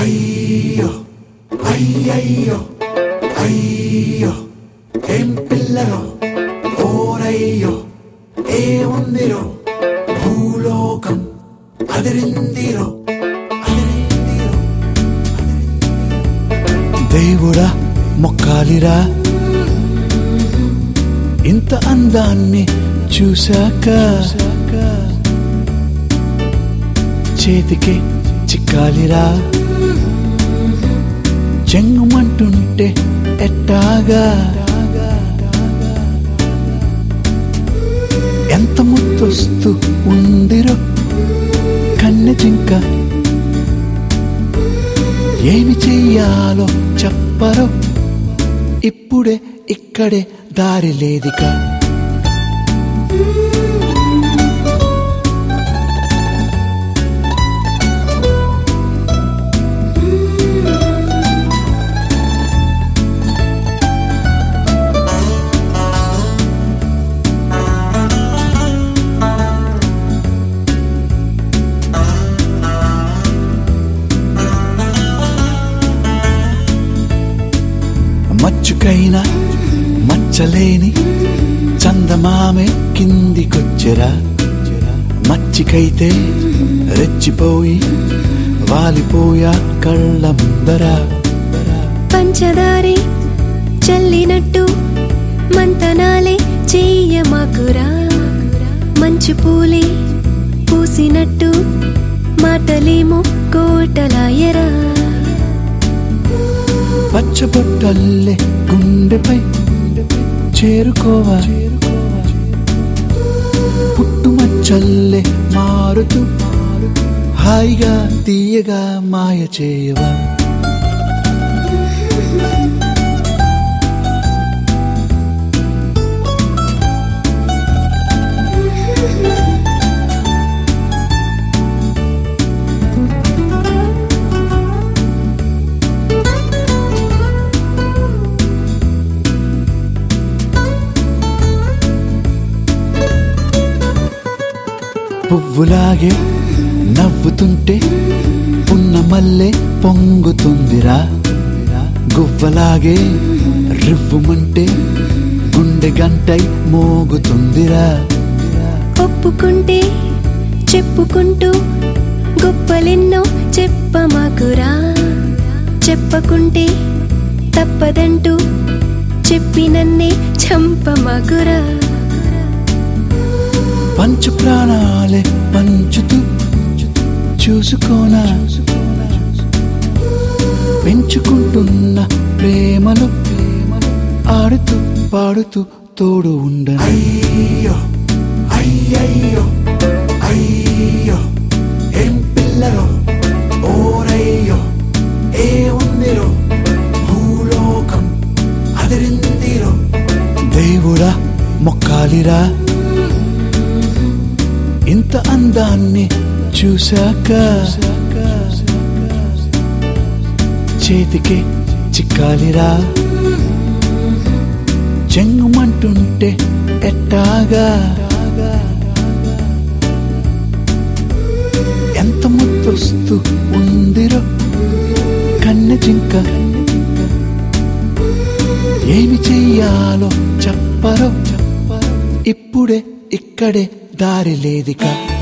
అయ్యో అయ్యయ్యో అయ్యో ఏం పిల్లరో ఓరయ్యో ఏముందిరో భూలోకం అదిరిందిరో దేవుడా మొక్కాలిరా ఇంత అందాన్ని చూశాక చేతికి చిక్కాలిరా చెంగుమంటుంటే ఎట్టాగా ఎంత ముద్దొస్తూ ఉందిరో కన్నె జింక ఏమి చెయ్యాలో చెప్పరో ఇప్పుడే ఇక్కడే దారి లేదిక మచ్చుకైనా మచ్చలేని చందమామే కిందికొచ్చెరా మచ్చికైతే రెచ్చిపోయి వాలిపోయా కళ్ళ ముందరా పంచదారే చల్లినట్టు మంతనాలే చెయ్యమాకురా మంచు పూలే పూసినట్టు మాటలేమో కోటలాయరా పచ్చబొట్టల్లే గుండెపై చేరుకోవా పుట్టుమచ్చల్లే మారుతూ హాయిగా తీయగా మాయ చేయవా పువ్వులాగే నవ్వుతుంటే పున్న మల్లె పొంగుతుందిరా గువ్వలాగే రివ్వుమంటే గుండె గంటై మోగుతుందిరా ఒప్పుకుంటే చెప్పుకుంటూ గొప్పలెన్నో చెప్పమాకురా చెప్పకుంటే తప్పదంటూ చెప్పి నన్నే చంపమాకురా పంచు ప్రాణాలే పంచుతూ చూసుకోనా పెంచుకుంటున్న ప్రేమలు ఆడుతూ పాడుతూ తోడు ఉండను అయ్యో అయ్యయ్యో అయ్యో ఏం పిల్లరో ఓరయ్యో ఏముందిరో భూలోకం అదిరిందిరో దేవుడా మొక్కాలిరా ఇంత అందాన్ని చూశాక చేతికి చిక్కాలిరా చెంగుమంటుంటే ఎట్టాగా ఎంత ముద్దొస్తూ ఉందిరో కన్నె జింక ఏమి చెయ్యాలో చెప్పరో ఇప్పుడే ఇక్కడే దారి లేదిక